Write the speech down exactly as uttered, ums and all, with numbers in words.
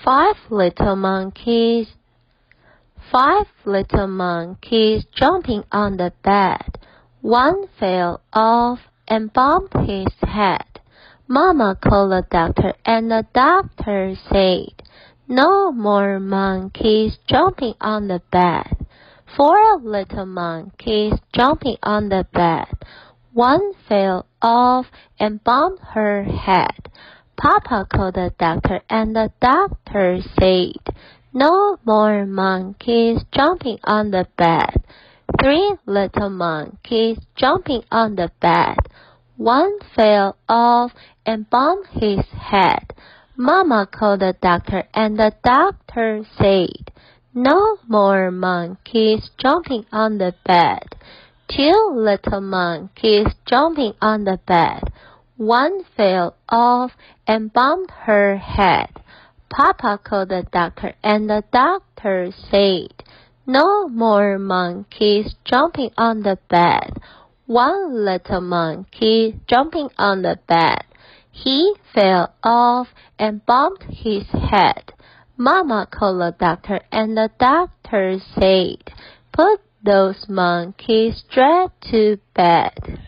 Five little monkeys. Five little monkeys jumping on the bed. One fell off and bumped his head. Mama called the doctor, and the doctor said, "No more monkeys jumping on the bed." Four little monkeys jumping on the bed. One fell off and bumped her head. Papa called the doctor, and the doctor said, "No more monkeys jumping on the bed." Three little monkeys jumping on the bed. One fell off and bumped his head. Mama called the doctor, and the doctor said, "No more monkeys jumping on the bed." Two little monkeys jumping on the bed. One fell off and bumped her head. Papa called the doctor, and the doctor said, "No more monkeys jumping on the bed." One little monkey jumping on the bed. He fell off and bumped his head. Mama called the doctor, and the doctor said, "Put those monkeys straight to bed."